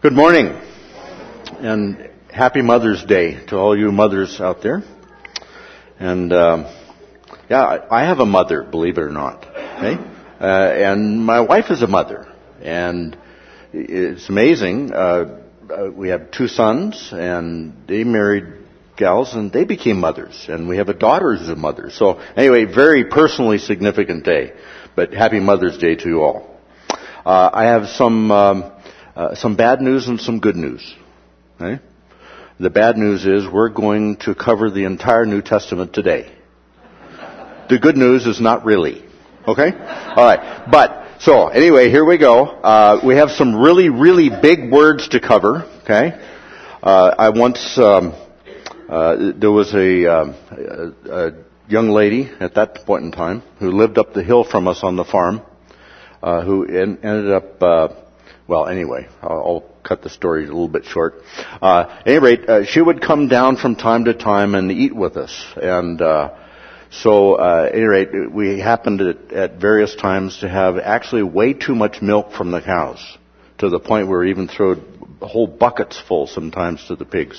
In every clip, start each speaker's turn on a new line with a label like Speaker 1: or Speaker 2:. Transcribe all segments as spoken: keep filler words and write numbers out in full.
Speaker 1: Good morning, and happy Mother's Day to all you mothers out there. And um, yeah, I have a mother, believe it or not. Okay, uh, and my wife is a mother, and it's amazing. Uh, uh, we have two sons, and they married gals, and they became mothers, and we have a daughter who's a mother. So anyway, very personally significant day. But happy Mother's Day to you all. Uh, I have some. Um, Uh, some bad news and some good news. Okay? The bad news is we're going to cover the entire New Testament today. The good news is not really. Okay? All right. But, so, anyway, here we go. Uh, we have some really, really big words to cover. Okay? Uh, I once, um, uh, there was a, um, a, a young lady at that point in time who lived up the hill from us on the farm, uh, who en- ended up, uh, Well, anyway, I'll, I'll cut the story a little bit short. Uh, at any rate, uh, she would come down from time to time and eat with us. And uh, so, uh, at any rate, we happened at, at various times to have actually way too much milk from the cows, to the point where we even threw whole buckets full sometimes to the pigs.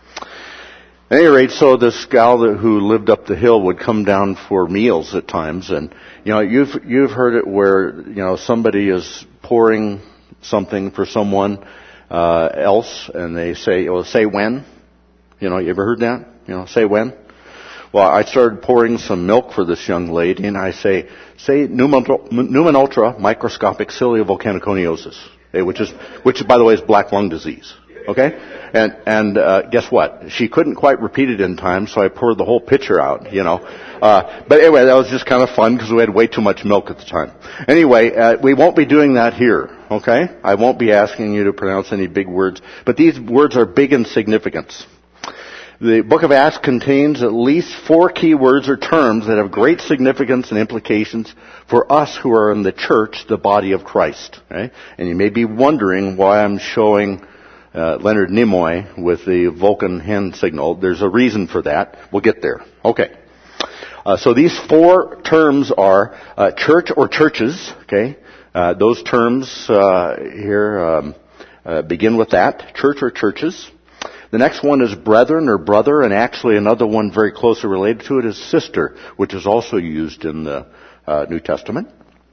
Speaker 1: At any rate, so this gal that, who lived up the hill would come down for meals at times. And, you know, you've, you've heard it where, you know, somebody is pouring something for someone uh, else, and they say, well, say when. You know, you ever heard that? You know, say when. Well, I started pouring some milk for this young lady, and I say, say Pneumonia ultra microscopic cilia volcaniconiosis, okay, which is, which by the way is black lung disease. Okay, and and uh, guess what? She couldn't quite repeat it in time, so I poured the whole pitcher out. You know, uh, but anyway, that was just kind of fun because we had way too much milk at the time. Anyway, uh, we won't be doing that here. Okay, I won't be asking you to pronounce any big words, but these words are big in significance. The book of Acts contains at least four key words or terms that have great significance and implications for us who are in the church, the body of Christ. Okay? And you may be wondering why I'm showing Uh, Leonard Nimoy with the Vulcan hand signal. There's a reason for that. We'll get there. Okay. Uh, so these four terms are uh, church or churches. Okay. Uh, those terms uh, here um, uh, begin with that. Church or churches. The next one is brethren or brother, and actually another one very closely related to it is sister, which is also used in the uh, New Testament.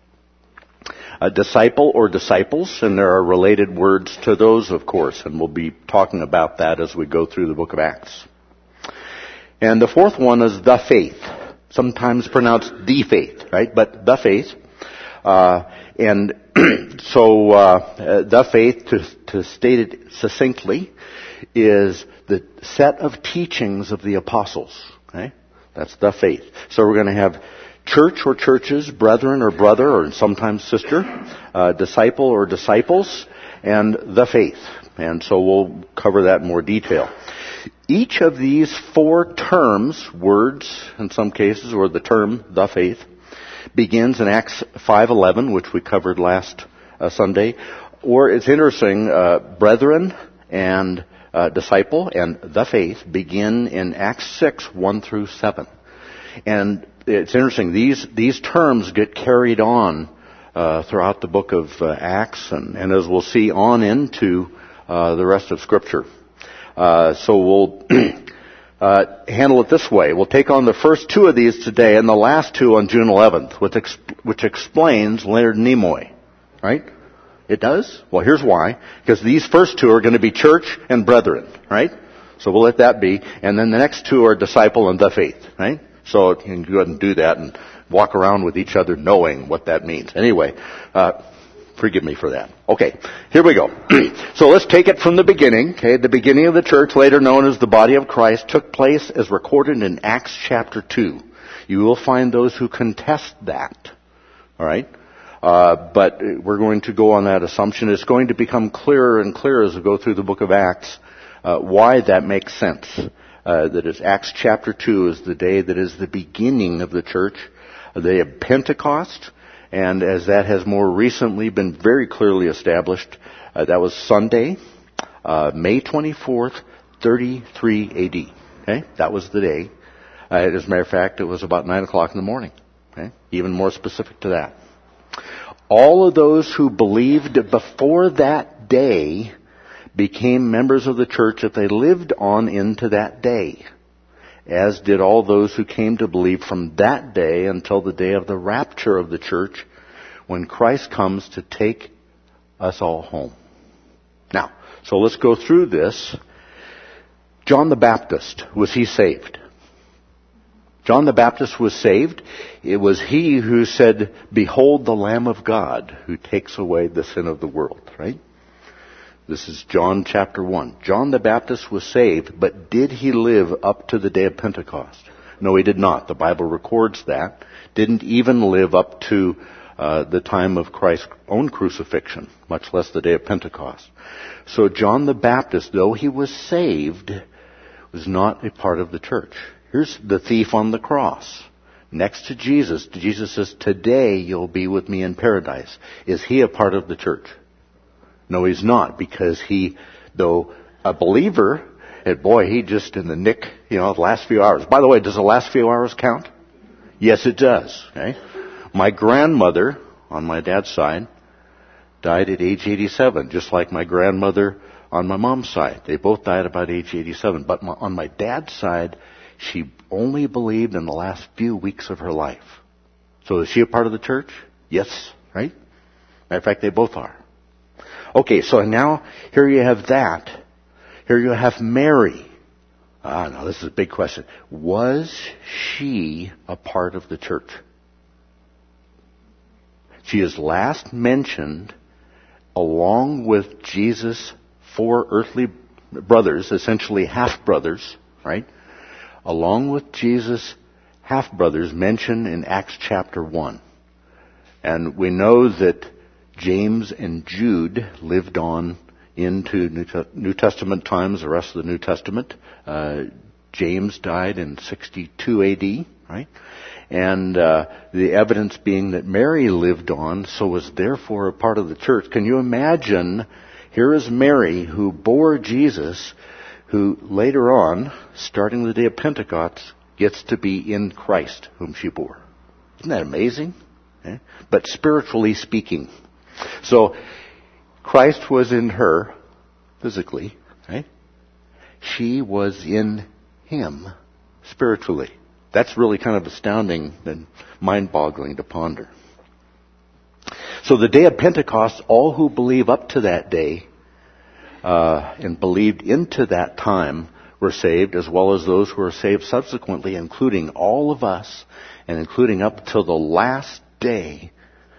Speaker 1: A disciple or disciples, and there are related words to those, of course, and we'll be talking about that as we go through the book of Acts. And the fourth one is the faith, sometimes pronounced the faith, right? But the faith. Uh, and so uh, the faith, to, to state it succinctly, is the set of teachings of the apostles. Okay? That's the faith. So we're going to have church or churches, brethren or brother, or sometimes sister, uh, disciple or disciples, and the faith. And so we'll cover that in more detail. Each of these four terms, words in some cases, or the term, the faith, begins in Acts five eleven, which we covered last uh, Sunday. Or it's interesting, uh, brethren and uh, disciple and the faith begin in Acts six, one through seven. And it's interesting, these these terms get carried on uh, throughout the book of uh, Acts, and, and as we'll see, on into uh, the rest of Scripture. Uh, so we'll uh, handle it this way. We'll take on the first two of these today, and the last two on June eleventh, which, exp- which explains Leonard Nimoy. Right? It does? Well, here's why. Because these first two are going to be church and brethren. Right? So we'll let that be. And then the next two are disciple and the faith. Right? So you can go ahead and do that and walk around with each other knowing what that means. Anyway, uh, forgive me for that. Okay, here we go. So let's take it from the beginning. Okay, the beginning of the church, later known as the body of Christ, took place as recorded in Acts chapter two. You will find those who contest that. All right? Uh, but we're going to go on that assumption. It's going to become clearer and clearer as we go through the book of Acts uh, why that makes sense. Uh, that is Acts chapter two is the day that is the beginning of the church, the day of Pentecost, and as that has more recently been very clearly established, uh, that was Sunday, uh, May twenty-fourth, thirty-three A D. Okay, that was the day. Uh, as a matter of fact, it was about nine o'clock in the morning. Okay, even more specific to that. All of those who believed before that day became members of the church if they lived on into that day, as did all those who came to believe from that day until the day of the rapture of the church, when Christ comes to take us all home. Now, so let's go through this. John the Baptist, was he saved? John the Baptist was saved. It was he who said, "Behold the Lamb of God who takes away the sin of the world," right? This is John chapter one. John the Baptist was saved, but did he live up to the day of Pentecost? No, he did not. The Bible records that. Didn't even live up to uh, the time of Christ's own crucifixion, much less the day of Pentecost. So John the Baptist, though he was saved, was not a part of the church. Here's the thief on the cross. Next to Jesus, Jesus says, "Today you'll be with me in paradise." Is he a part of the church? No, he's not, because he, though a believer, and boy, he just in the nick, you know, the last few hours. By the way, does the last few hours count? Yes, it does. Okay? My grandmother, on my dad's side, died at age eighty-seven, just like my grandmother on my mom's side. They both died about age eighty-seven. But my, on my dad's side, she only believed in the last few weeks of her life. So is she a part of the church? Yes, right? Matter of fact, they both are. Okay, so now here you have that. Here you have Mary. Ah, now this is a big question. Was she a part of the church? She is last mentioned along with Jesus' four earthly brothers, essentially half-brothers, right? Along with Jesus' half-brothers mentioned in Acts chapter one. And we know that James and Jude lived on into New Testament times, the rest of the New Testament. Uh, James died in sixty-two A D, right? And uh, the evidence being that Mary lived on, so was therefore a part of the church. Can you imagine, here is Mary who bore Jesus, who later on, starting the day of Pentecost, gets to be in Christ, whom she bore. Isn't that amazing? Okay? But spiritually speaking. So, Christ was in her, physically, right? She was in him, spiritually. That's really kind of astounding and mind-boggling to ponder. So the day of Pentecost, all who believe up to that day uh, and believed into that time were saved, as well as those who were saved subsequently, including all of us, and including up till the last day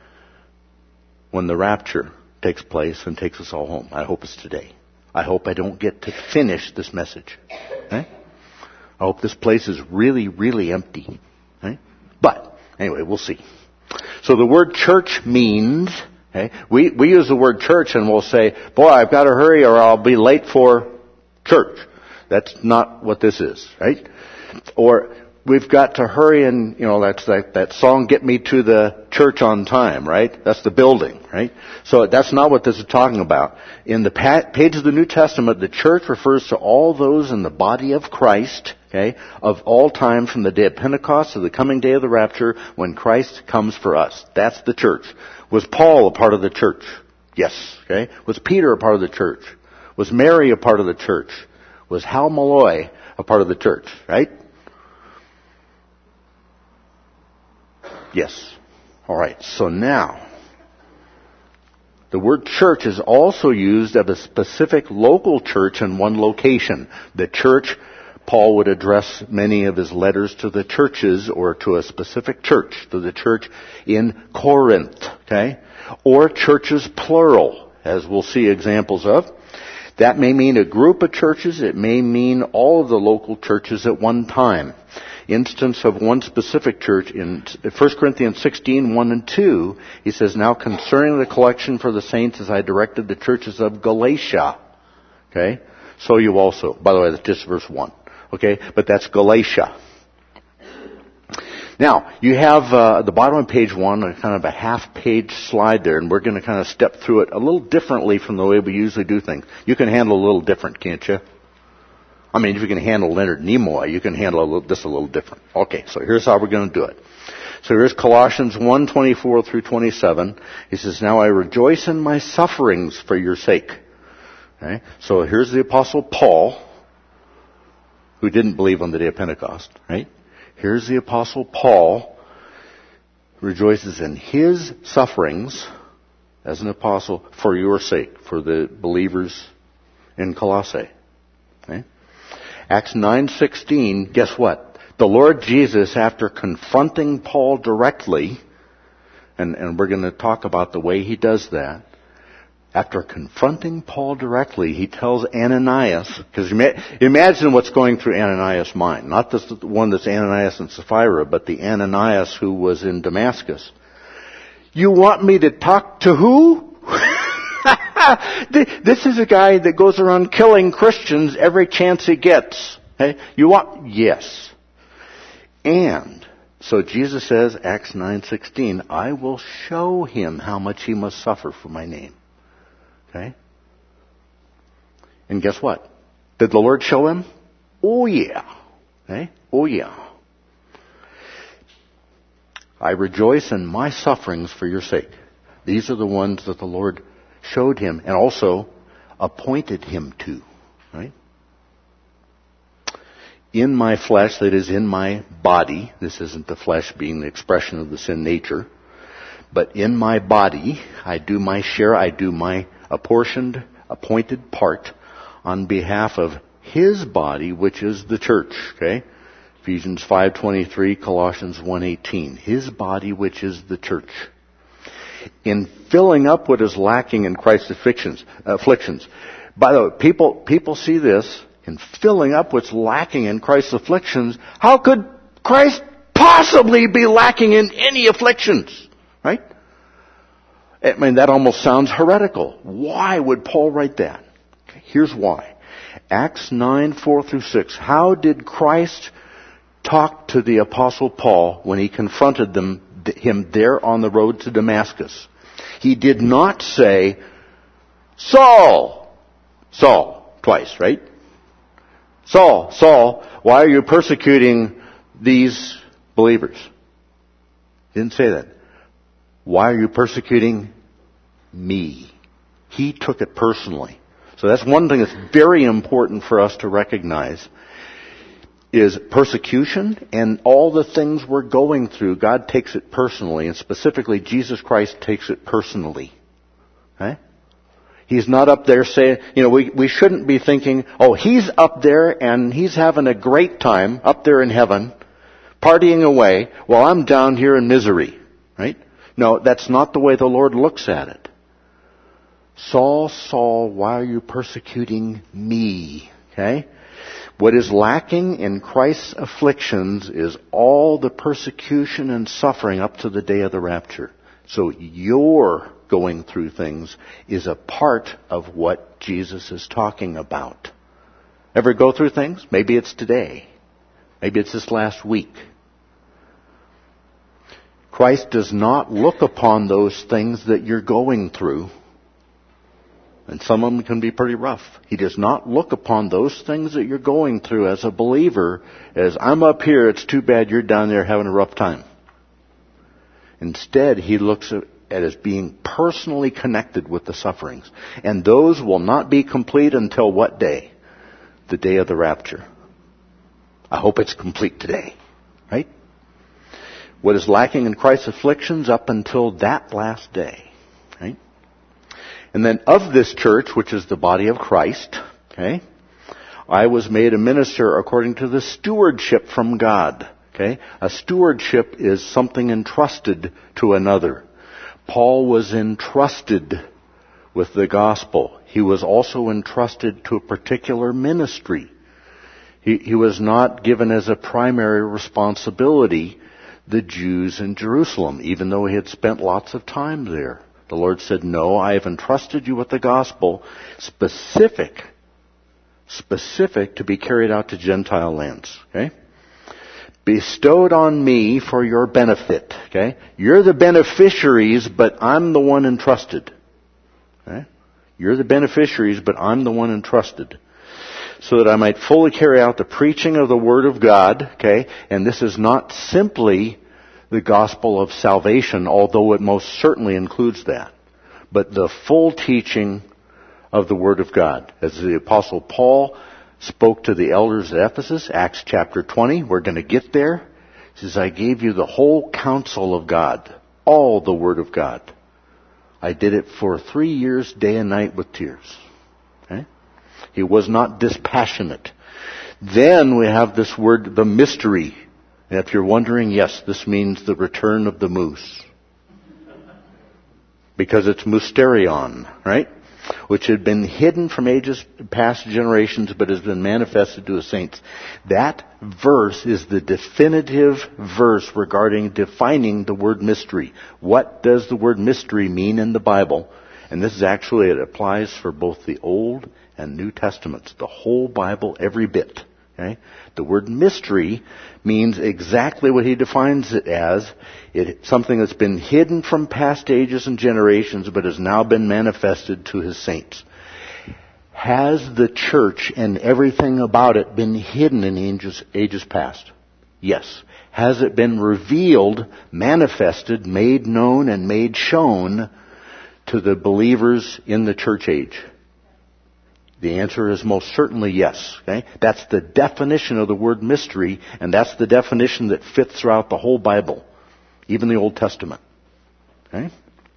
Speaker 1: when the rapture takes place and takes us all home. I hope it's today. I hope I don't get to finish this message. Okay? I hope this place is really, really empty. Okay? But, anyway, we'll see. So the word church means, okay, we, we use the word church and we'll say, boy, I've got to hurry or I'll be late for church. That's not what this is, right? Or we've got to hurry and, you know, that's that, that song, Get Me to the Church on Time, right? That's the building, right? So that's not what this is talking about. In the pa- page of the New Testament, the church refers to all those in the body of Christ, okay, of all time from the day of Pentecost to the coming day of the rapture when Christ comes for us. That's the church. Was Paul a part of the church? Yes, okay. Was Peter a part of the church? Was Mary a part of the church? Was Hal Malloy a part of the church, right? Yes. All right. So now, the word church is also used of a specific local church in one location. The church, Paul would address many of his letters to the churches or to a specific church, to the church in Corinth, okay? Or churches plural, as we'll see examples of. That may mean a group of churches. It may mean all of the local churches at one time. Instance of one specific church in First Corinthians sixteen, one and two, he says, "Now concerning the collection for the saints, as I directed the churches of Galatia." Okay? So you also. By the way, that's just verse one. Okay? But that's Galatia. Now, you have uh, at the bottom of page one, a kind of a half-page slide there, and we're going to kind of step through it a little differently from the way we usually do things. You can handle a little different, can't you? I mean, if you can handle Leonard Nimoy, you can handle a little, this a little different. Okay, so here's how we're going to do it. So here's Colossians one, twenty-four through twenty-seven. He says, "Now I rejoice in my sufferings for your sake." Okay? So here's the Apostle Paul, who didn't believe on the day of Pentecost, right? Here's the Apostle Paul, who rejoices in his sufferings as an apostle for your sake, for the believers in Colossae. Okay? Acts nine sixteen, guess what? The Lord Jesus, after confronting Paul directly, and, and we're going to talk about the way he does that, after confronting Paul directly, he tells Ananias, because imagine what's going through Ananias' mind. Not the one that's Ananias and Sapphira, but the Ananias who was in Damascus. You want me to talk to who? This is a guy that goes around killing Christians every chance he gets. Okay? You want? Yes. And so Jesus says, Acts nine sixteen, I will show him how much he must suffer for my name. Okay? And guess what? Did the Lord show him? Oh yeah. Okay? Oh yeah. I rejoice in my sufferings for your sake. These are the ones that the Lord showed him and also appointed him to. Right? In my flesh, that is in my body, this isn't the flesh being the expression of the sin nature, but in my body, I do my share, I do my apportioned, appointed part on behalf of his body, which is the church. Okay? Ephesians five twenty-three, Colossians one eighteen. His body, which is the church. In filling up what is lacking in Christ's afflictions. afflictions. By the way, people, people see this, in filling up what's lacking in Christ's afflictions. How could Christ possibly be lacking in any afflictions? Right? I mean, that almost sounds heretical. Why would Paul write that? Okay, here's why. Acts nine, four through six. How did Christ talk to the Apostle Paul when he confronted them, him there on the road to Damascus? He did not say, Saul, Saul, twice, right? Saul, Saul, why are you persecuting these believers? He didn't say that. Why are you persecuting me? He took it personally. So that's one thing that's very important for us to recognize, is persecution and all the things we're going through, God takes it personally, and specifically Jesus Christ takes it personally. Okay? He's not up there saying, you know, we, we shouldn't be thinking, oh, he's up there and he's having a great time up there in heaven, partying away, while I'm down here in misery. Right? No, that's not the way the Lord looks at it. Saul, Saul, why are you persecuting me? Okay? What is lacking in Christ's afflictions is all the persecution and suffering up to the day of the rapture. So your going through things is a part of what Jesus is talking about. Ever go through things? Maybe it's today. Maybe it's this last week. Christ does not look upon those things that you're going through, and some of them can be pretty rough. He does not look upon those things that you're going through as a believer as, I'm up here, it's too bad you're down there having a rough time. Instead, he looks at it as being personally connected with the sufferings. And those will not be complete until what day? The day of the rapture. I hope it's complete today. Right? What is lacking in Christ's afflictions up until that last day. Right? And then of this church, which is the body of Christ, okay, I was made a minister according to the stewardship from God. Okay? A stewardship is something entrusted to another. Paul was entrusted with the gospel. He was also entrusted to a particular ministry. He, he was not given as a primary responsibility the Jews in Jerusalem, even though he had spent lots of time there. The Lord said, no, I have entrusted you with the gospel specific, specific to be carried out to Gentile lands. Okay? Bestowed on me for your benefit. Okay? You're the beneficiaries, but I'm the one entrusted. Okay? You're the beneficiaries, but I'm the one entrusted. So that I might fully carry out the preaching of the Word of God. Okay? And this is not simply the gospel of salvation, although it most certainly includes that. But the full teaching of the Word of God. As the Apostle Paul spoke to the elders at Ephesus, Acts chapter twenty, we're going to get there. He says, I gave you the whole counsel of God, all the Word of God. I did it for three years, day and night with tears. Okay? He was not dispassionate. Then we have this word, the mystery. And if you're wondering, yes, this means the return of the moose. Because it's mysterion, right? Which had been hidden from ages past generations, but has been manifested to the saints. That verse is the definitive verse regarding defining the word mystery. What does the word mystery mean in the Bible? And this is actually, it applies for both the Old and New Testaments. The whole Bible, every bit. Okay? The word mystery means exactly what he defines it as. It's something that's been hidden from past ages and generations, but has now been manifested to his saints. Has the church and everything about it been hidden in ages, ages past? Yes. Has it been revealed, manifested, made known, and made shown to the believers in the church age? The answer is most certainly yes. Okay? That's the definition of the word mystery, and that's the definition that fits throughout the whole Bible, even the Old Testament. Okay?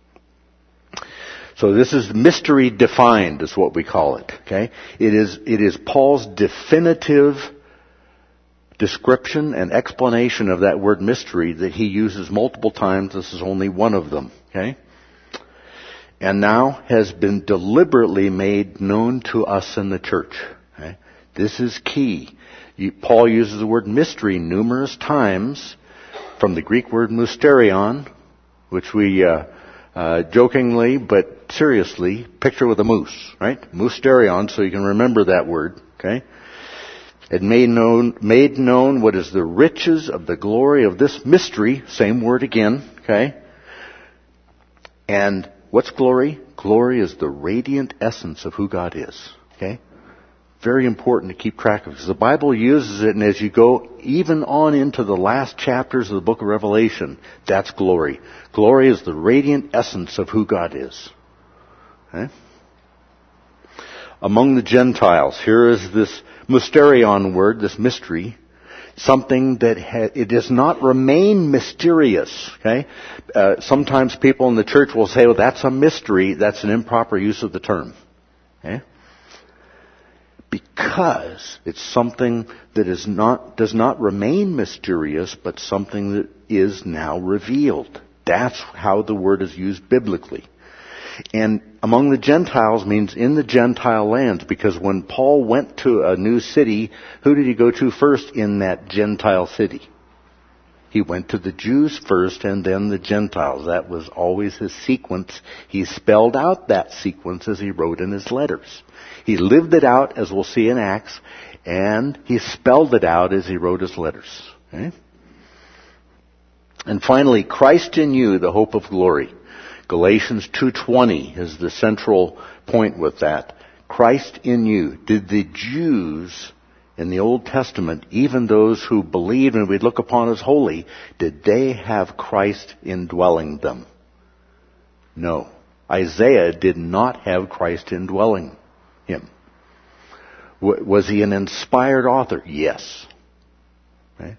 Speaker 1: So this is mystery defined, is what we call it. Okay? It is it is Paul's definitive description and explanation of that word mystery that he uses multiple times. This is only one of them. Okay? And now has been deliberately made known to us in the church. Okay? This is key. You, Paul uses the word mystery numerous times from the Greek word mysterion, which we uh, uh, jokingly but seriously picture with a moose, right? Mysterion, so you can remember that word. Okay? It made known, made known what is the riches of the glory of this mystery. Same word again. Okay? And what's glory? Glory is the radiant essence of who God is. Okay? Very important to keep track of, because the Bible uses it, and as you go even on into the last chapters of the book of Revelation, that's glory. Glory is the radiant essence of who God is. Okay? Among the Gentiles, here is this mysterion word, this mystery, something that ha- it does not remain mysterious. Okay, uh, sometimes people in the church will say, "Well, that's a mystery." That's an improper use of the term. Okay, because it's something that is not does not remain mysterious, but something that is now revealed. That's how the word is used biblically. And among the Gentiles means in the Gentile lands, because when Paul went to a new city, who did he go to first in that Gentile city? He went to the Jews first and then the Gentiles. That was always his sequence. He spelled out that sequence as he wrote in his letters. He lived it out, as we'll see in Acts, and he spelled it out as he wrote his letters. Okay? And finally, Christ in you, the hope of glory. Galatians two twenty is the central point with that. Christ in you. Did the Jews in the Old Testament, even those who believed and we look upon as holy, did they have Christ indwelling them? No. Isaiah did not have Christ indwelling him. W- was he an inspired author? Yes. Okay.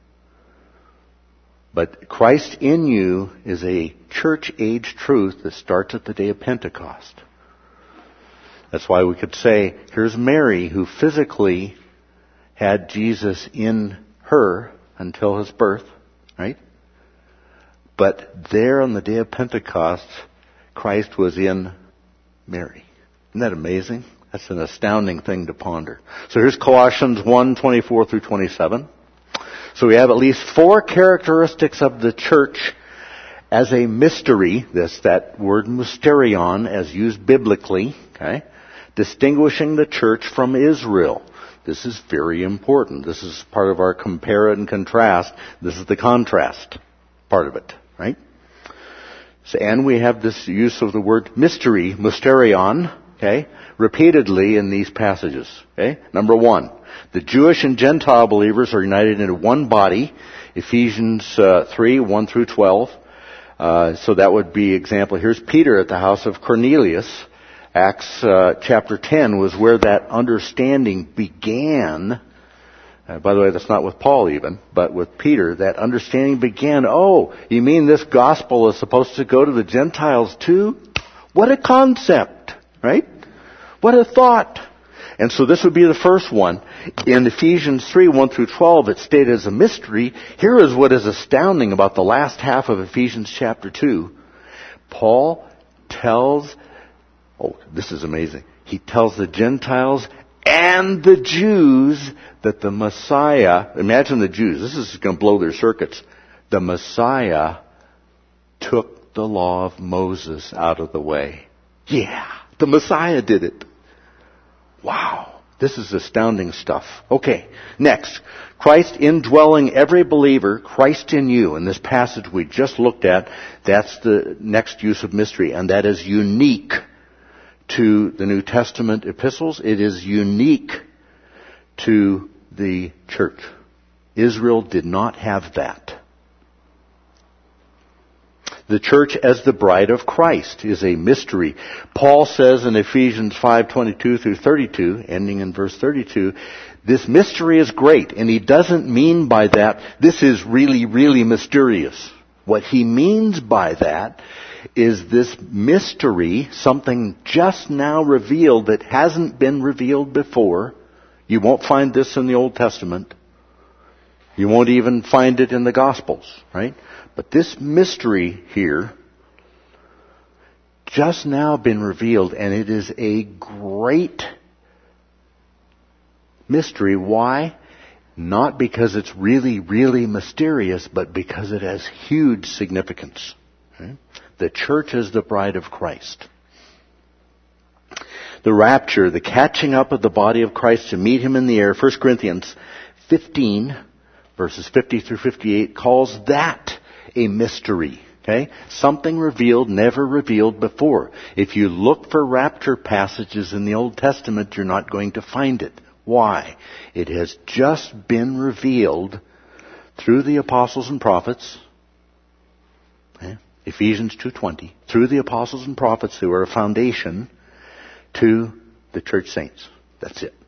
Speaker 1: But Christ in you is a church-age truth that starts at the day of Pentecost. That's why we could say, here's Mary, who physically had Jesus in her until his birth, right? But there on the day of Pentecost, Christ was in Mary. Isn't that amazing? That's an astounding thing to ponder. So here's Colossians one, twenty-four through twenty-seven. So we have at least four characteristics of the church as a mystery. This, that word mysterion as used biblically, okay? Distinguishing the church from Israel. This is very important. This is part of our compare and contrast. This is the contrast part of it, right? So, and we have this use of the word mystery, mysterion, okay, repeatedly in these passages, okay? Number one, the Jewish and Gentile believers are united into one body, Ephesians uh, three, one through twelve. Uh, so that would be example. Here's Peter at the house of Cornelius Acts uh, chapter ten was where that understanding began. Uh, by the way, that's not with Paul even, but with Peter. That understanding began. Oh, you mean this gospel is supposed to go to the Gentiles too? What a concept, right? What a thought. And so this would be the first one. In Ephesians three, one through twelve, it's stated as a mystery. Here is what is astounding about the last half of Ephesians chapter two. Paul tells, oh, this is amazing. He tells the Gentiles and the Jews that the Messiah, imagine the Jews, this is going to blow their circuits. The Messiah took the law of Moses out of the way. Yeah, the Messiah did it. Wow, this is astounding stuff. Okay, next. Christ indwelling every believer, Christ in you. In this passage we just looked at, that's the next use of mystery, and that is unique to the New Testament epistles. It is unique to the church. Israel did not have that. The church as the bride of Christ is a mystery. Paul says in Ephesians five twenty-two through thirty-two, ending in verse thirty-two, this mystery is great, and he doesn't mean by that, this is really, really mysterious. What he means by that is this mystery, something just now revealed that hasn't been revealed before. You won't find this in the Old Testament. You won't even find it in the Gospels, right? But this mystery here, just now been revealed, and it is a great mystery. Why? Not because it's really, really mysterious, but because it has huge significance. Okay? The church is the bride of Christ. The rapture, the catching up of the body of Christ to meet him in the air, First Corinthians fifteen, verses fifty through fifty-eight, calls that a mystery. Okay? Something revealed, never revealed before. If you look for rapture passages in the Old Testament, you're not going to find it. Why? It has just been revealed through the apostles and prophets. Okay? Ephesians two twenty. Through the apostles and prophets who are a foundation to the church saints. That's it.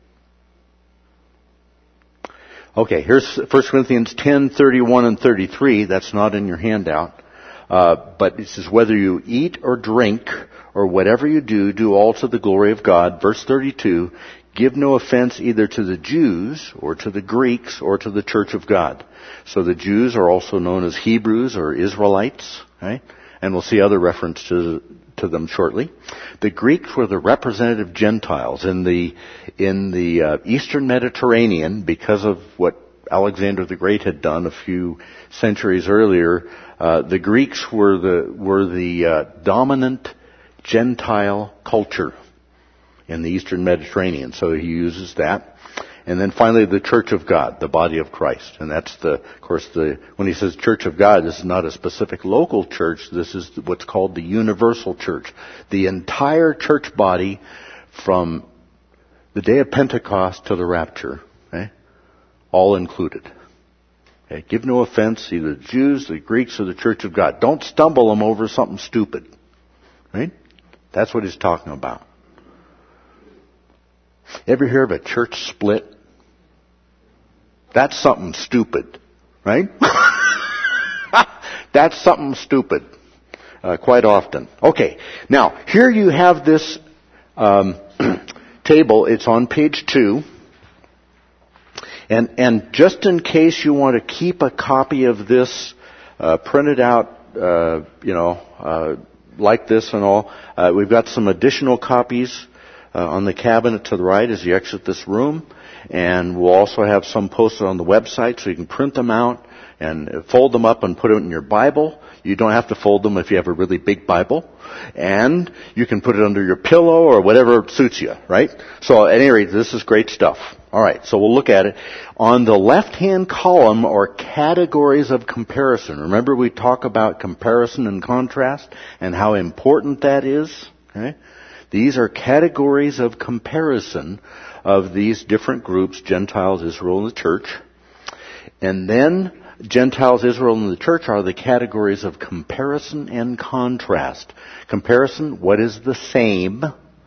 Speaker 1: Okay, here's First Corinthians ten, thirty-one and thirty-three. That's not in your handout. Uh, but it says, whether you eat or drink or whatever you do, do all to the glory of God. Verse thirty-two, give no offense either to the Jews or to the Greeks or to the church of God. So the Jews are also known as Hebrews or Israelites, right? And we'll see other reference to to them shortly. The Greeks were the representative Gentiles in the in the uh, Eastern Mediterranean because of what Alexander the Great had done a few centuries earlier. Uh, the Greeks were the were the uh, dominant Gentile culture in the Eastern Mediterranean. So he uses that. And then finally, the Church of God, the body of Christ. And that's the, of course, the, when he says Church of God, this is not a specific local church. This is what's called the universal church. The entire church body from the day of Pentecost to the rapture, okay? All included. Okay? Give no offense, either the Jews, the Greeks, or the Church of God. Don't stumble them over something stupid. Right? That's what he's talking about. Ever hear of a church split? That's something stupid, right? That's something stupid, uh, quite often. Okay, now here you have this um, table. It's on page two, and and just in case you want to keep a copy of this uh, printed out, uh, you know, uh, like this and all, uh, we've got some additional copies Uh, on the cabinet to the right as you exit this room. And we'll also have some posted on the website so you can print them out and fold them up and put them in your Bible. You don't have to fold them if you have a really big Bible. And you can put it under your pillow or whatever suits you, right? So at any rate, this is great stuff. All right, so we'll look at it. On the left-hand column are categories of comparison. Remember we talk about comparison and contrast and how important that is? Okay? These are categories of comparison of these different groups, Gentiles, Israel, and the church. And then Gentiles, Israel, and the church are the categories of comparison and contrast. Comparison, what is the same?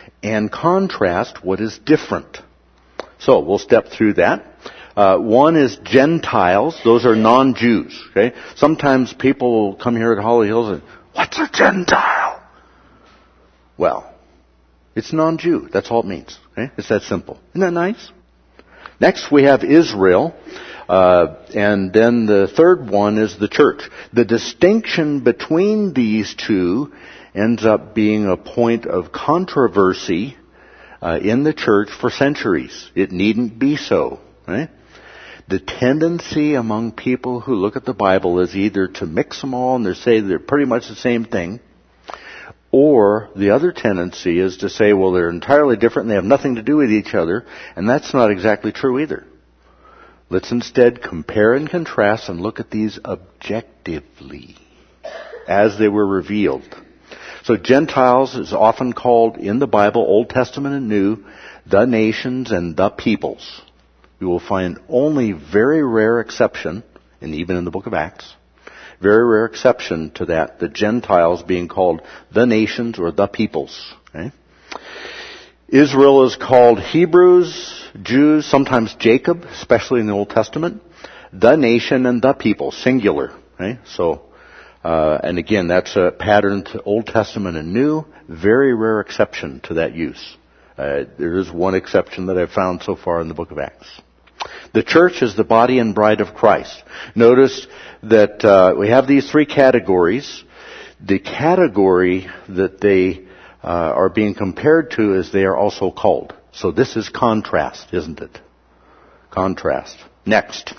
Speaker 1: and contrast what is different. So we'll step through that. Uh, one is Gentiles. Those are non-Jews. Okay. Sometimes people will come here at Holly Hills and, what's a Gentile? Well, it's non-Jew. That's all it means. Okay? It's that simple. Isn't that nice? Next we have Israel. Uh, and then the third one is the church. The distinction between these two ends up being a point of controversy uh, in the church for centuries. It needn't be so. Right? The tendency among people who look at the Bible is either to mix them all and they say they're pretty much the same thing, or the other tendency is to say, well, they're entirely different and they have nothing to do with each other, and that's not exactly true either. Let's instead compare and contrast and look at these objectively as they were revealed. So Gentiles is often called in the Bible, Old Testament and New, the nations and the peoples. You will find only very rare exception, and even in the book of Acts, very rare exception to that, the Gentiles being called the nations or the peoples. Okay? Israel is called Hebrews, Jews, sometimes Jacob, especially in the Old Testament, the nation and the people, singular. Okay? So, uh, and again, that's a pattern to Old Testament and New, very rare exception to that use. Uh, there is one exception that I've found so far in the book of Acts. The church is the body and bride of Christ. Notice that uh, we have these three categories. The category that they uh, are being compared to is they are also called. So this is contrast, isn't it? Contrast. Next.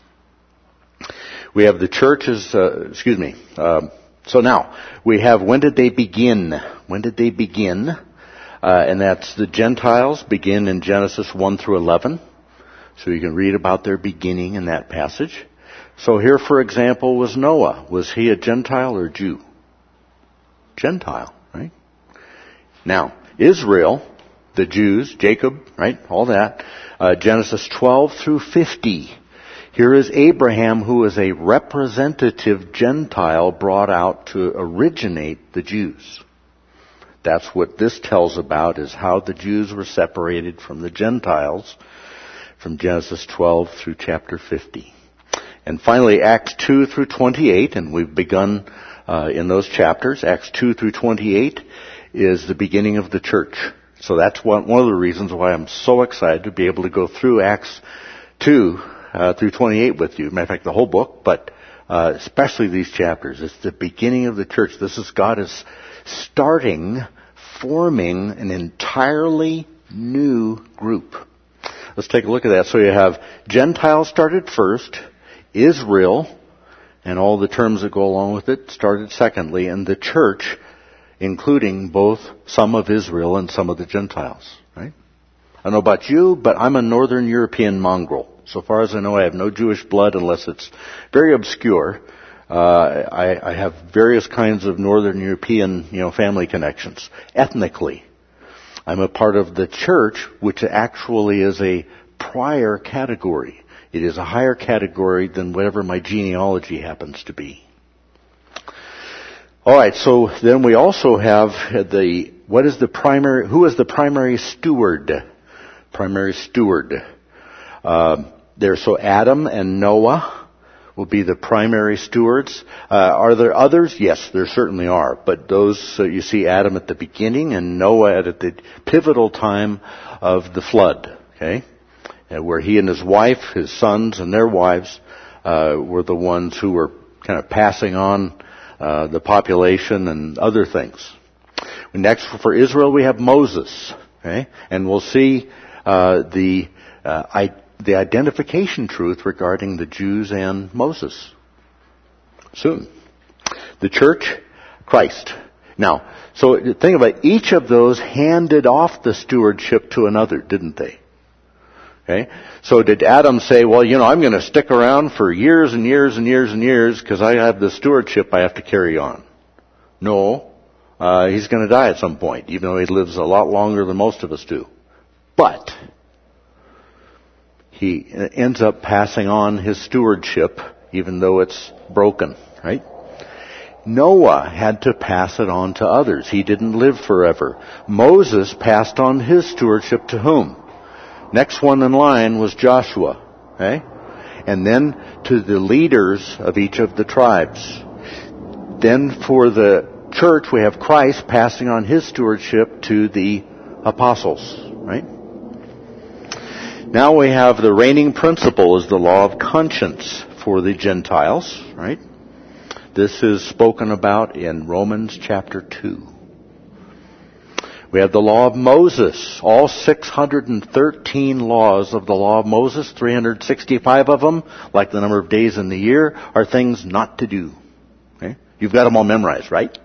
Speaker 1: We have the churches, uh, excuse me. Uh, so now, we have when did they begin? When did they begin? Uh, and that's the Gentiles begin in Genesis one through eleven. So you can read about their beginning in that passage. So here, for example, was Noah. Was he a Gentile or Jew? Gentile, right? Now, Israel, the Jews, Jacob, right? All that. Uh, Genesis twelve through fifty. Here is Abraham, who is a representative Gentile brought out to originate the Jews. That's what this tells about, is how the Jews were separated from the Gentiles from Genesis twelve through chapter fifty. And finally, Acts two through twenty-eight, and we've begun uh, in those chapters. Acts two through twenty-eight is the beginning of the church. So that's one, one of the reasons why I'm so excited to be able to go through Acts two uh, through twenty-eight with you. Matter of fact, the whole book, but uh, especially these chapters. It's the beginning of the church. This is God is starting, forming an entirely new group. Let's take a look at that. So you have Gentiles started first, Israel, and all the terms that go along with it started secondly, and the church, including both some of Israel and some of the Gentiles. Right? I don't know about you, but I'm a Northern European mongrel. So far as I know, I have no Jewish blood unless it's very obscure. Uh, I, I have various kinds of Northern European, you know, family connections, ethnically. I'm a part of the church, which actually is a prior category. It is a higher category than whatever my genealogy happens to be. All right, so then we also have the, what is the primary, who is the primary steward? Primary steward. Uh, there, so Adam and Noah will be the primary stewards. Uh, are there others? Yes, there certainly are. But those, uh, you see Adam at the beginning and Noah at the pivotal time of the flood, okay? Uh, where he and his wife, his sons and their wives, uh, were the ones who were kind of passing on, uh, the population and other things. Next, for Israel, we have Moses, okay? And we'll see, uh, the, uh, I, the identification truth regarding the Jews and Moses soon. The church, Christ. Now, so think about it. Each of those handed off the stewardship to another, didn't they? Okay. So did Adam say, well, you know, I'm going to stick around for years and years and years and years because I have the stewardship I have to carry on? No. Uh, he's going to die at some point, even though he lives a lot longer than most of us do. But he ends up passing on his stewardship, even though it's broken, right? Noah had to pass it on to others. He didn't live forever. Moses passed on his stewardship to whom? Next one in line was Joshua. Okay? And then to the leaders of each of the tribes. Then for the church, we have Christ passing on his stewardship to the apostles. Right? Now we have the reigning principle is the law of conscience for the Gentiles. Right? This is spoken about in Romans chapter two. We have the law of Moses. All six hundred thirteen laws of the law of Moses, three hundred sixty-five of them, like the number of days in the year, are things not to do. Okay? You've got them all memorized, right?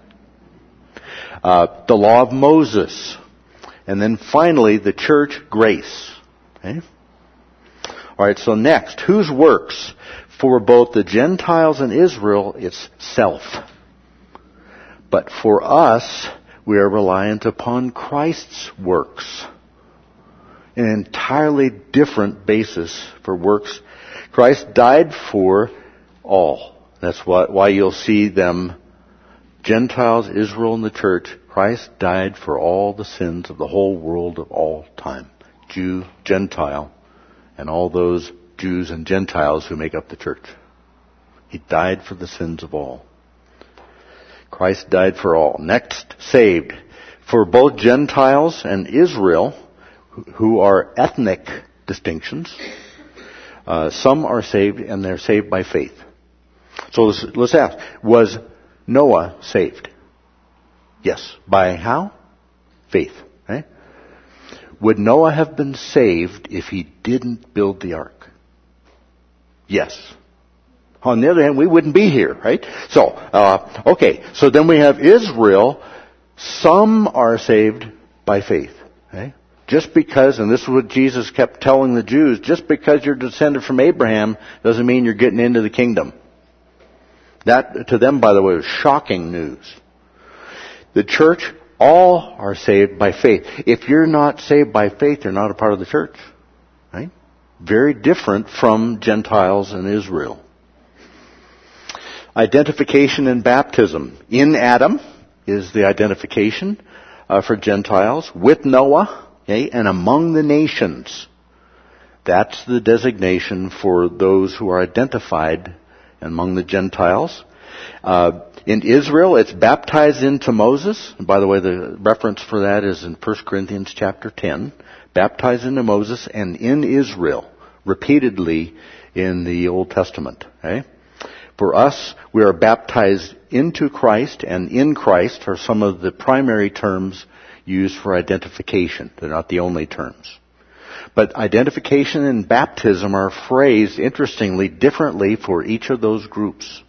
Speaker 1: Uh, the law of Moses. And then finally, the church grace. Okay? Alright, so next, whose works? For both the Gentiles and Israel, it's self. But for us, we are reliant upon Christ's works. An entirely different basis for works. Christ died for all. That's why you'll see them, Gentiles, Israel, and the church. Christ died for all the sins of the whole world of all time. Jew, Gentile, and all those Jews and Gentiles who make up the church. He died for the sins of all. Christ died for all. Next, saved. For both Gentiles and Israel, who are ethnic distinctions, uh, some are saved and they're saved by faith. So let's, let's ask, was Noah saved? Yes. By how? Faith. Okay? Would Noah have been saved if he didn't build the ark? Yes. On the other hand, we wouldn't be here, right? So, uh, okay. So then we have Israel. Some are saved by faith. Okay? Just because, and this is what Jesus kept telling the Jews, just because you're descended from Abraham doesn't mean you're getting into the kingdom. That, to them, by the way, was shocking news. The church, all are saved by faith. If you're not saved by faith, you're not a part of the church. Right? Very different from Gentiles and Israel. Identification in baptism. In Adam is the identification uh, for Gentiles. With Noah, okay, and among the nations. That's the designation for those who are identified among the Gentiles. Uh, in Israel, it's baptized into Moses. And by the way, the reference for that is in First Corinthians chapter ten. Baptized into Moses and in Israel, repeatedly in the Old Testament. Okay? For us, we are baptized into Christ, and in Christ are some of the primary terms used for identification. They're not the only terms. But identification and baptism are phrased, interestingly, differently for each of those groups.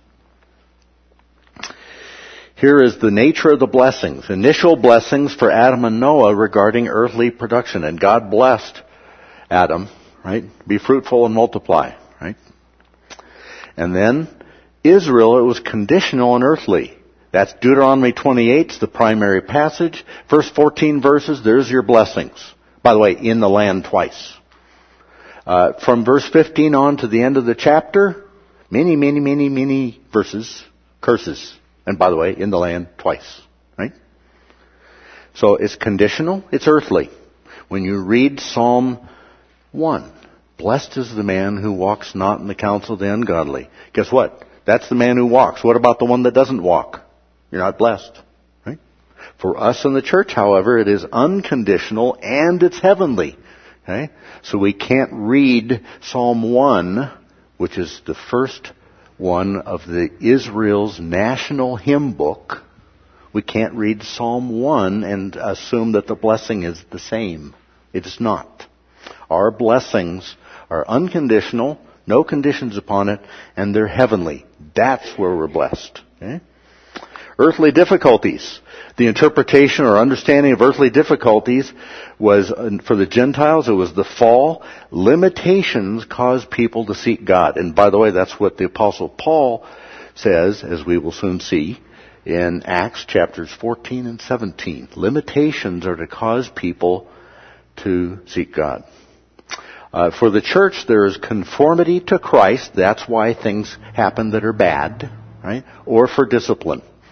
Speaker 1: Here is the nature of the blessings. Initial blessings for Adam and Noah regarding earthly production. And God blessed Adam, right? Be fruitful and multiply, right? And then Israel, it was conditional and earthly. That's Deuteronomy twenty-eight, it's the primary passage. First fourteen verses, there's your blessings. By the way, in the land twice. Uh, from verse fifteen on to the end of the chapter, many, many, many, many verses, curses. And by the way, in the land twice. Right? So it's conditional, it's earthly. When you read Psalm one, blessed is the man who walks not in the counsel of the ungodly. Guess what? That's the man who walks. What about the one that doesn't walk? You're not blessed. Right? For us in the church, however, it is unconditional and it's heavenly. Okay? So we can't read Psalm one, which is the first one of the Israel's national hymn book. We can't read Psalm one and assume that the blessing is the same. It is not. Our blessings are unconditional, no conditions upon it, and they're heavenly. That's where we're blessed. Okay? Earthly difficulties. The interpretation or understanding of earthly difficulties was, for the Gentiles, it was the fall. Limitations caused people to seek God. And by the way, that's what the Apostle Paul says, as we will soon see, in Acts chapters fourteen and seventeen. Limitations are to cause people to seek God. Uh, for the church, there is conformity to Christ. That's why things happen that are bad, right? Or for discipline.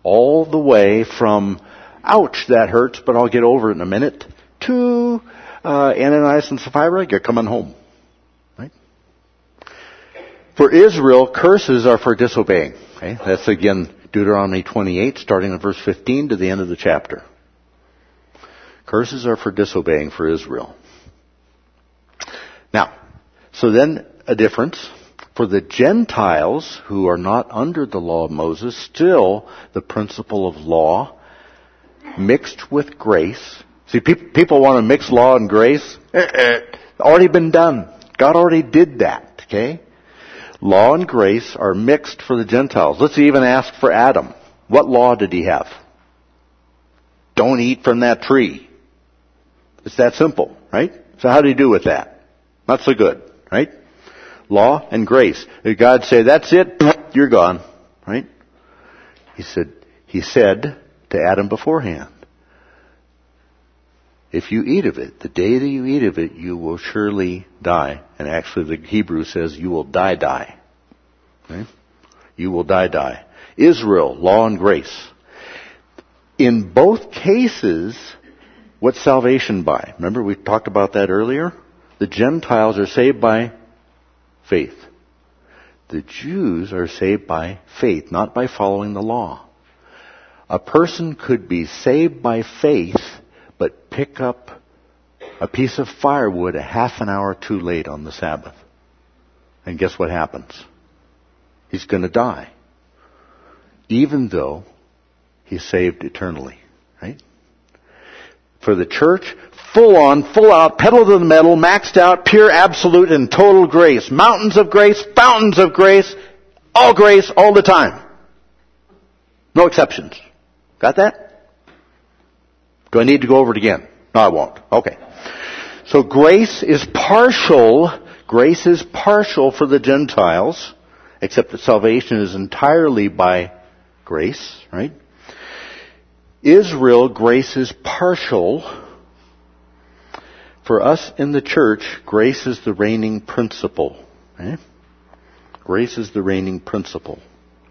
Speaker 1: all the way from, ouch, that hurts, but I'll get over it in a minute, to uh, Ananias and Sapphira, you're coming home. Right? For Israel, curses are for disobeying. Okay? That's again Deuteronomy twenty-eight, starting in verse fifteen to the end of the chapter. Curses are for disobeying for Israel. Now, so then a difference. For the Gentiles who are not under the law of Moses, still the principle of law mixed with grace. See, pe- people want to mix law and grace. Already been done. God already did that, okay? Law and grace are mixed for the Gentiles. Let's even ask for Adam. What law did he have? Don't eat from that tree. It's that simple, right? So how did he do with that? Not so good, right? Law and grace. Did God say, that's it, you're gone, right? He said, he said to Adam beforehand, if you eat of it, the day that you eat of it, you will surely die. And actually the Hebrew says, you will die, die. Okay? You will die, die. Israel, law and grace. In both cases, what's salvation by? Remember we talked about that earlier? The Gentiles are saved by faith. The Jews are saved by faith, not by following the law. A person could be saved by faith, but pick up a piece of firewood a half an hour too late on the Sabbath. And guess what happens? He's going to die. Even though he's saved eternally. Right? For the church, full on, full out, pedal to the metal, maxed out, pure, absolute, and total grace. Mountains of grace, fountains of grace, all grace, all the time. No exceptions. Got that? Do I need to go over it again? No, I won't. Okay. So grace is partial. Grace is partial for the Gentiles, except that salvation is entirely by grace, right? Israel, grace is partial. For us in the church, grace is the reigning principle. Okay? Grace is the reigning principle.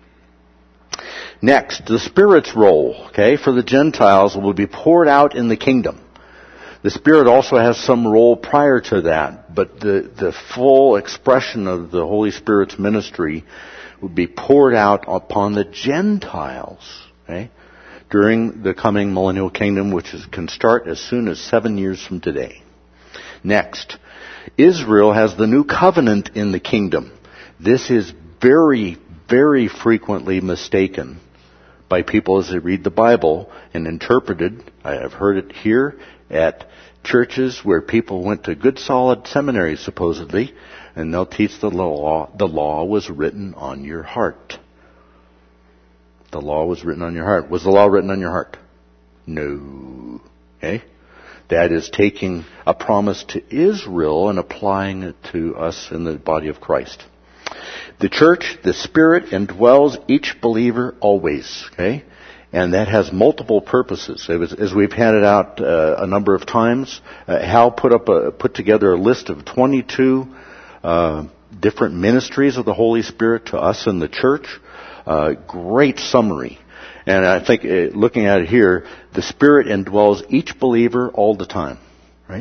Speaker 1: Next, the Spirit's role, okay, for the Gentiles will be poured out in the kingdom. The Spirit also has some role prior to that, but the, the full expression of the Holy Spirit's ministry will be poured out upon the Gentiles, okay, during the coming millennial kingdom, which is, can start as soon as seven years from today. Next, Israel has the new covenant in the kingdom. This is very, very frequently mistaken by people as they read the Bible and interpreted. I have heard it here at churches where people went to good solid seminaries supposedly, and they'll teach the law. The law was written on your heart. The law was written on your heart. Was the law written on your heart? No. Okay? That is taking a promise to Israel and applying it to us in the body of Christ. The church, the Spirit indwells each believer always. Okay? And that has multiple purposes. It was, as we've handed out uh, a number of times, uh, Hal put up a, put together a list of twenty-two uh, different ministries of the Holy Spirit to us in the church. Uh, great summary. And I think uh, looking at it here, the Spirit indwells each believer all the time. Right?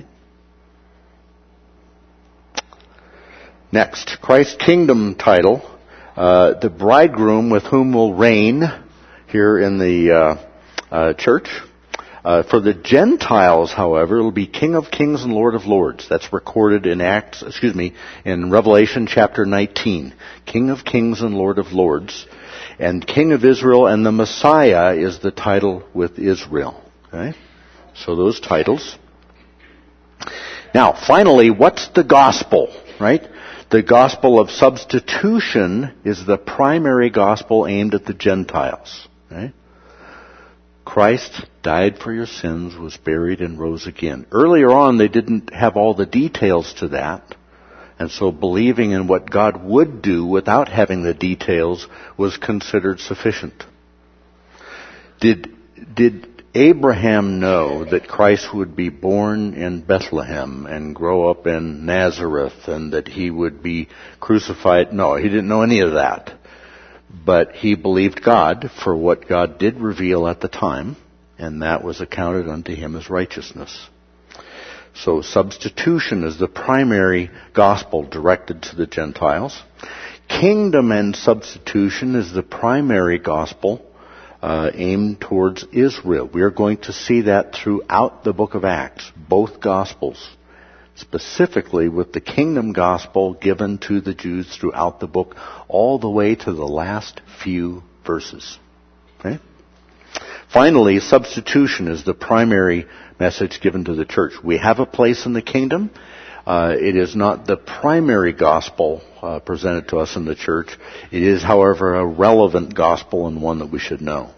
Speaker 1: Next, Christ's kingdom title, uh, the bridegroom with whom will reign here in the uh, uh, church. Uh, for the Gentiles, however, it will be King of Kings and Lord of Lords. That's recorded in Acts, excuse me, in Revelation chapter nineteen. King of Kings and Lord of Lords. And King of Israel and the Messiah is the title with Israel. Okay? So those titles. Now, finally, what's the gospel, right? The gospel of substitution is the primary gospel aimed at the Gentiles. Okay? Christ died for your sins, was buried, and rose again. Earlier on, they didn't have all the details to that. And so believing in what God would do without having the details was considered sufficient. Did, did Abraham know that Christ would be born in Bethlehem and grow up in Nazareth and that he would be crucified? No, he didn't know any of that. But he believed God for what God did reveal at the time, and that was accounted unto him as righteousness. So substitution is the primary gospel directed to the Gentiles. Kingdom and substitution is the primary gospel uh, aimed towards Israel. We are going to see that throughout the book of Acts, both gospels, specifically with the kingdom gospel given to the Jews throughout the book, all the way to the last few verses. Okay? Finally, substitution is the primary message given to the church. We have a place in the kingdom. Uh, it is not the primary gospel uh, presented to us in the church. It is, however, a relevant gospel and one that we should know.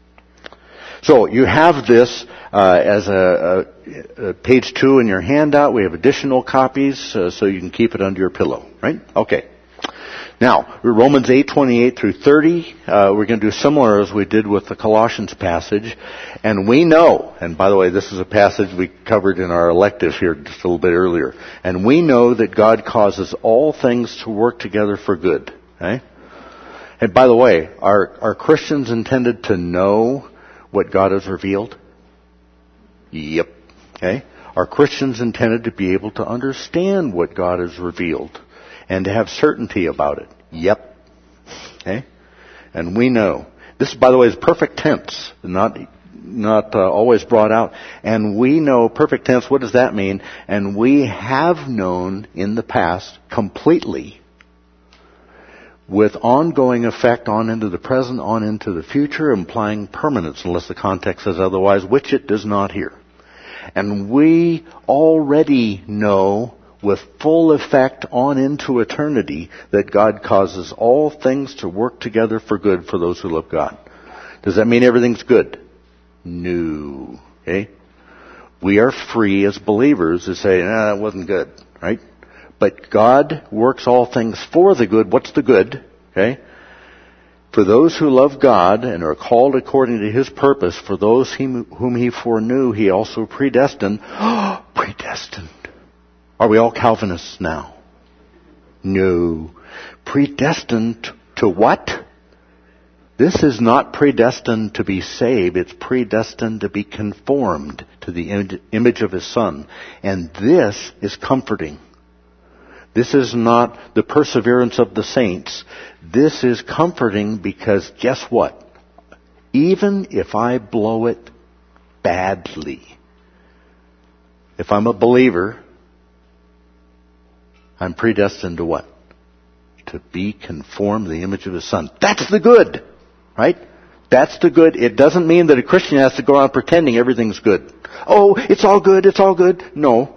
Speaker 1: So you have this uh, as a, a, a page two in your handout. We have additional copies uh, so you can keep it under your pillow, right? Okay. Now, Romans eight, twenty-eight through thirty, uh, we're going to do similar as we did with the Colossians passage. And we know, and by the way, this is a passage we covered in our elective here just a little bit earlier. And we know that God causes all things to work together for good. Okay? And by the way, are, are Christians intended to know what God has revealed? Yep. Okay? Are Christians intended to be able to understand what God has revealed and to have certainty about it? Yep. Okay? And we know. This, by the way, is perfect tense, not not uh, always brought out. And we know, perfect tense, what does that mean? And we have known in the past completely, with ongoing effect on into the present, on into the future, implying permanence, unless the context says otherwise, which it does not here. And we already know with full effect on into eternity that God causes all things to work together for good for those who love God. Does that mean everything's good? No. Okay? We are free as believers to say, nah, that wasn't good, right? But God works all things for the good. What's the good? Okay? For those who love God and are called according to His purpose, for those whom He foreknew, He also predestined. Predestined. Are we all Calvinists now? No. Predestined to what? This is not predestined to be saved. It's predestined to be conformed to the image of His Son. And this is comforting. This is not the perseverance of the saints. This is comforting because guess what? Even if I blow it badly, if I'm a believer, I'm predestined to what? To be conformed to the image of His Son. That's the good, right? That's the good. It doesn't mean that a Christian has to go around pretending everything's good. Oh, it's all good, it's all good. No.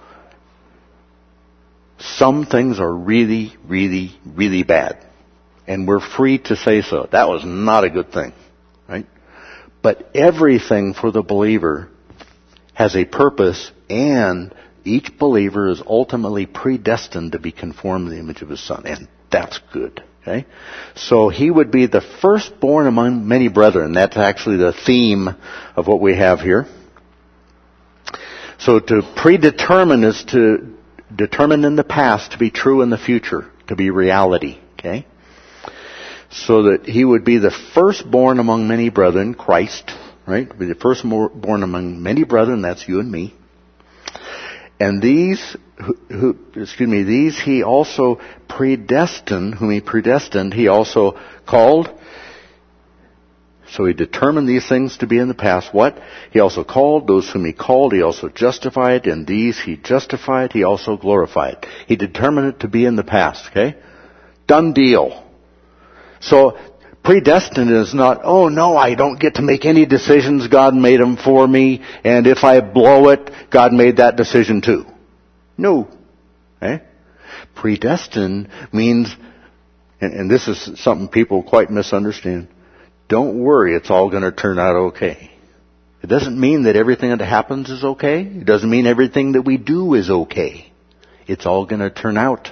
Speaker 1: Some things are really, really, really bad. And we're free to say so. That was not a good thing, right? But everything for the believer has a purpose, and each believer is ultimately predestined to be conformed to the image of His Son. And that's good. Okay? So he would be the firstborn among many brethren. That's actually the theme of what we have here. So to predetermine is to determine in the past to be true in the future, to be reality. Okay? So that he would be the firstborn among many brethren, Christ, right? Be the firstborn among many brethren, that's you and me. And these, who, who, excuse me, these he also predestined, whom he predestined, he also called. So he determined these things to be in the past. What? He also called. Those whom he called, he also justified. And these he justified, he also glorified. He determined it to be in the past, okay? Done deal. So, predestined is not, oh no, I don't get to make any decisions. God made them for me. And if I blow it, God made that decision too. No. Okay? Predestined means, and, and this is something people quite misunderstand, don't worry, it's all going to turn out okay. It doesn't mean that everything that happens is okay. It doesn't mean everything that we do is okay. It's all going to turn out.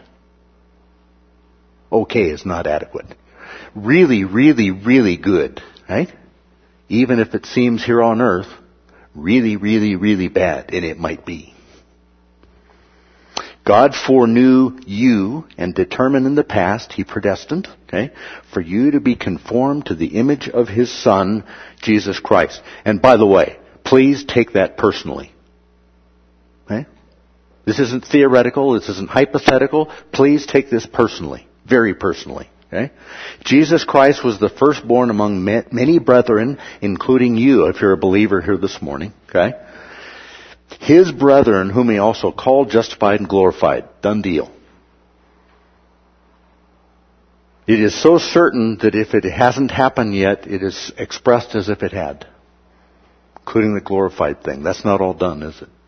Speaker 1: Okay is not adequate. Really, really, really good, right? Even if it seems here on earth really, really, really bad, and it might be. God foreknew you and determined in the past, He predestined, okay, for you to be conformed to the image of His Son, Jesus Christ. And by the way, please take that personally. Okay? This isn't theoretical. This isn't hypothetical. Please take this personally. Very personally. Okay? Jesus Christ was the firstborn among many brethren, including you, if you're a believer here this morning. Okay? His brethren, whom He also called, justified, and glorified. Done deal. It is so certain that if it hasn't happened yet, it is expressed as if it had. Including the glorified thing. That's not all done, is it?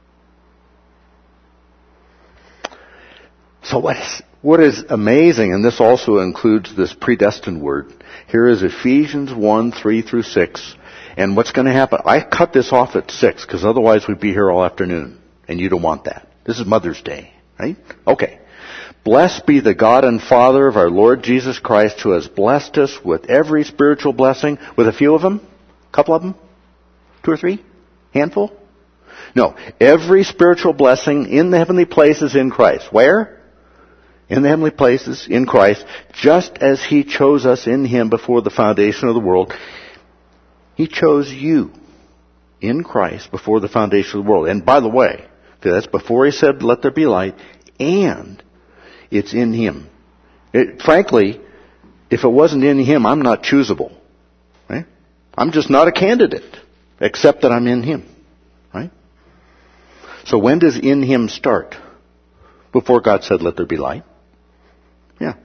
Speaker 1: So what is, what is amazing, and this also includes this predestined word, here is Ephesians one, three through six. And what's going to happen? I cut this off at six, because otherwise we'd be here all afternoon. And you don't want that. This is Mother's Day, right? Okay. Blessed be the God and Father of our Lord Jesus Christ, who has blessed us with every spiritual blessing, with a few of them? A couple of them? Two or three? Handful? No. Every spiritual blessing in the heavenly places in Christ. Where? In the heavenly places in Christ, just as He chose us in Him before the foundation of the world. He chose you in Christ before the foundation of the world. And by the way, that's before He said, let there be light, and it's in Him. It, frankly, if it wasn't in Him, I'm not choosable. Right? I'm just not a candidate, except that I'm in Him. Right? So when does in Him start? Before God said, let there be light. Yeah.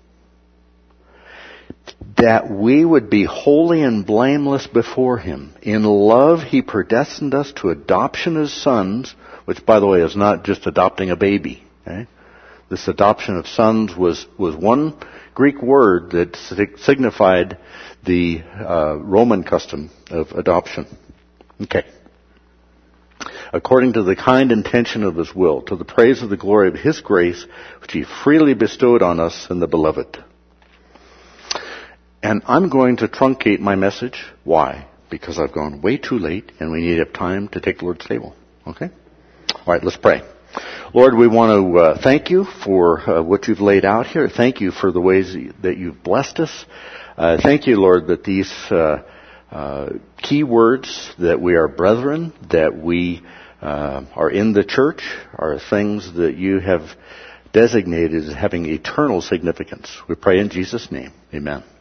Speaker 1: That we would be holy and blameless before Him. In love, He predestined us to adoption as sons, which, by the way, is not just adopting a baby. Okay? This adoption of sons was, was one Greek word that signified the uh, Roman custom of adoption. Okay. According to the kind intention of His will, to the praise of the glory of His grace, which He freely bestowed on us in the Beloved. And I'm going to truncate my message. Why? Because I've gone way too late and we need to have time to take the Lord's table. Okay? All right, let's pray. Lord, we want to uh, thank You for uh, what You've laid out here. Thank You for the ways that You've blessed us. Uh, thank You, Lord, that these uh, uh, key words, that we are brethren, that we uh, are in the church, are things that You have designated as having eternal significance. We pray in Jesus' name. Amen.